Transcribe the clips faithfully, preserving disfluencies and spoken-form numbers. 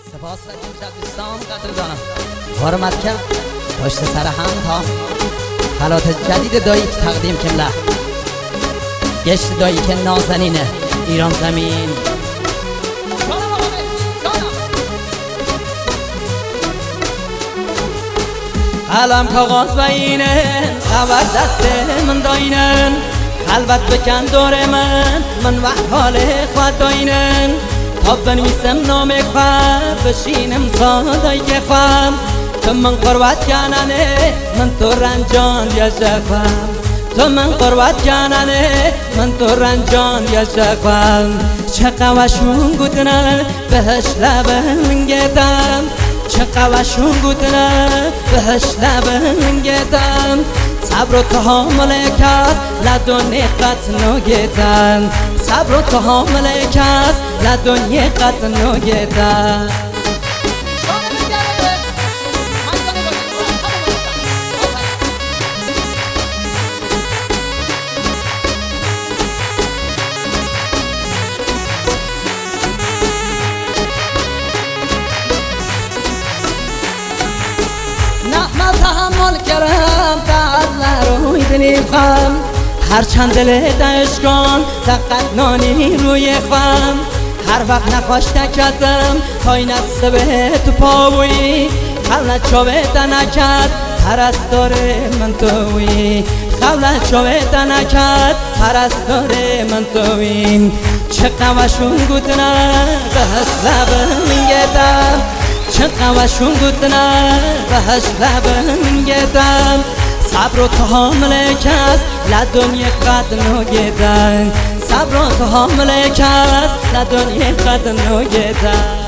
سپاس امشب دوستان قدردانم حرمت کرد پشت سر هم تا حالات جدید دایی که تقدیم کمله گشت دایی که نازنینه ایران زمین قلم کاغذ و اینه خبر دست من داینن خلوت بکن دور من من وقت حال خود داینن تا بنویسم نام خواه بشینم سادای که خواه تو من قربت کننه من تو رنجان یا شخوام تو من قربت کننه من تو رنجان یا شخوام چه قوشون گوتنه بهش لبن گدم چه قوشون گوتنه بهش لبن گدم صبر و تحمل کس لدنی قطنو گدم صبر و تحمل کس لدنی قطنو گدم من تحمل کردم تا از روی بنیخم هر چند دل دشکان دقت نانی روی خم هر وقت نخواش نکردم تای نسته به تو پاوی خلت چاوه دنکد پرستار من توی خلت چاوه دنکد پرستار من توی چه قوشون گوتنه بهش لبن گدم چه قوشون گوتنه بهش لبن گدم صبر و تحمل کس لدنی قدنو گدم صبر و تحمل کس لدنی قدنو گدم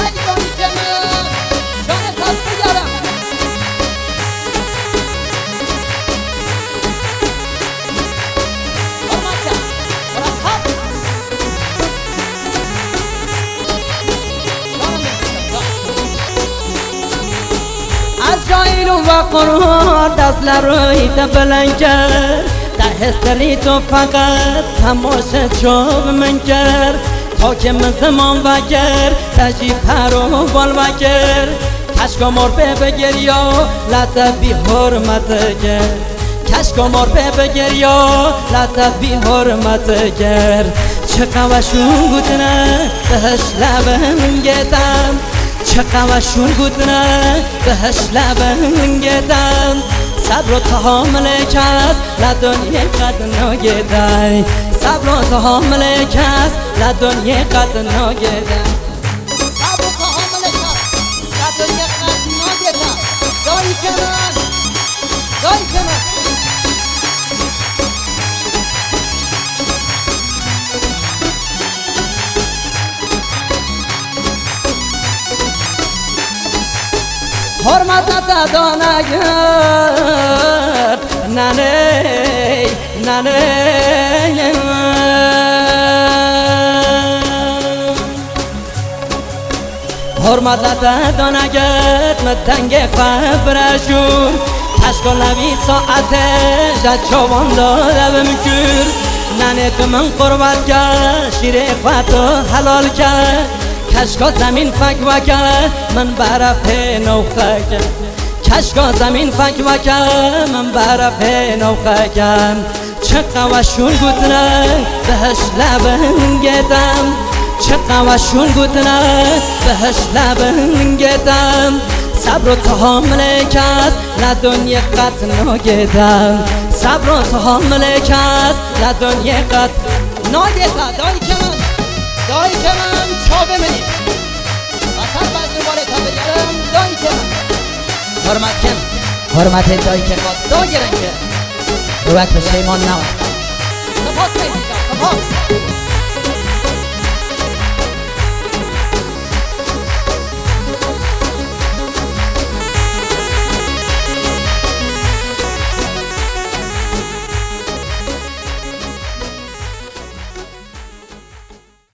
از جایلو و قرار دست لروی بلند کرد ده هستری تو فقط تماشا چوب من کرد تا که من زمان وگر تجیب پر و بال وگر کشکا مرپه بگر یا لطف بی حرمت کرد کشکا مرپه بگر یا لطف بی حرمت کرد چه قوشون گوتنه بهش لبن گدم چه قوشون گوتنه بهش لبن گدم صبر و تحمل کس لدنی قدنو گدم صبر و تحمل کس لدنی قدنو گدم صبر و تحمل کس لدنی قدنو گدم دایی کنن دایی کنن حرمت ندا نگر ننه ننه حرمت ندا نگر مدنگ فبرشون کشکا لبی ساعته جد چوان داده بمکر ننه تو من قربت کرد شیر خودتو حلال کرد کشکا زمین فک وکر من برف نوخه کرد کشکا زمین فک وکر من برف نوخه کرد چه قوشون گوتنه بهش لبن گدم چه قوشون گوتنه بهش لبن گدم صبر و تحمل کس لدنی قطنو گدم صبر و تحمل کس لدنی قطنو گدم دایی که من دایی که من چابه منی وطن بزن باله تا بگرم دایی که من حرمت کن حرمت دایی که با دا گرنگه رو وقت شیمان نوان سپاس میدیدم سپاس